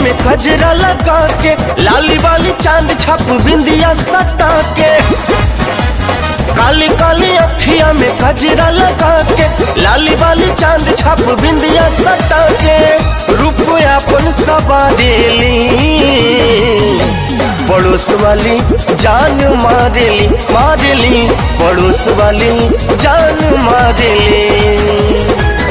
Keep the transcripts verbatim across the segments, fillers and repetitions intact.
में गजरा लगा के, लाली वाली चांद छाप बिंदिया सटा के, काली काली अखिया में गजरा लगा के, लाली वाली चांद छाप बिंदिया सटा के, रूप अपन सवारेली, पड़ोस वाली जान मारेली मारेली, पड़ोस वाली जान मारेली।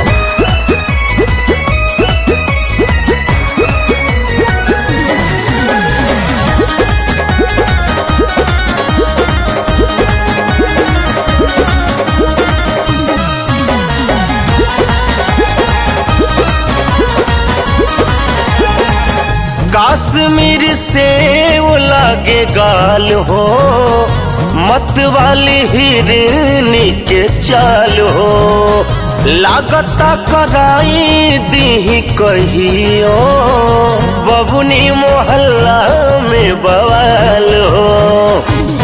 कश्मीर से वो लागे गाल हो, मत वाली हिरनी के चाल हो, लागता कराई दी कहियो, बबुनी मोहल्ला में बवाल हो।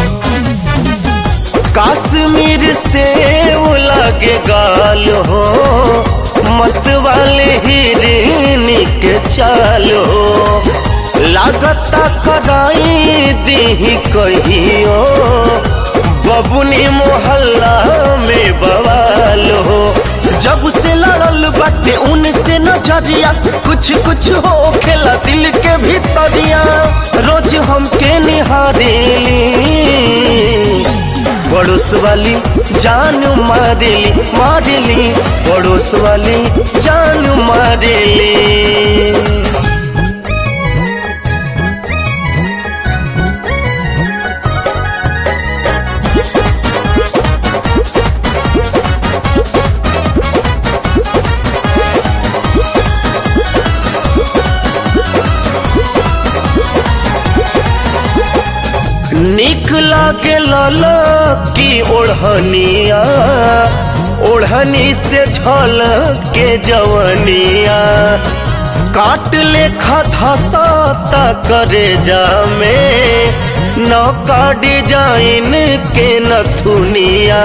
कश्मीर से वो लागे गाल हो, मत वाले हिरनी के चाल हो, लागता कराई दी कहियो, बबुनी मोहल्ला में बवाल हो। जब से लड़ल बाटे उनसे नजरिया, कुछ कुछ हो खेला दिल के भीतरिया, रोज हमके निहारेली, पड़ोस वाली जान मारेली मारेली, पड़ोस वाली जान मारेली। निक लागे लाला की ओढ़निया, ओढ़नी से झल के जवनिया, काट ले धसाता करे जामे, नौका डिजाइन के नथुनिया।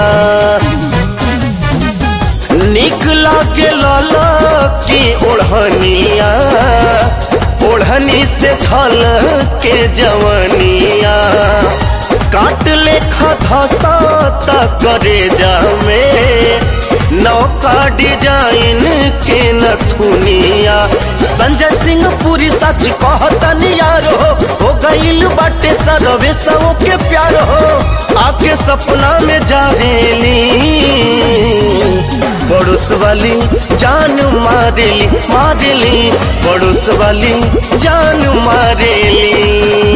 निक लागे लाला की ओढ़निया, ओढ़नी से झल के जवनिया, काट ले धसाता करे जामे, नौका डिजाइन के नथुनिया। संजय सिंह पूरी सच कहतनी यार हो, हो गईल बाटे सरवे सौ के प्यार हो, आपके सपना में जा रेली, पड़ोस वाली जान मारेली मारेली, पड़ोस वाली जान मारेली।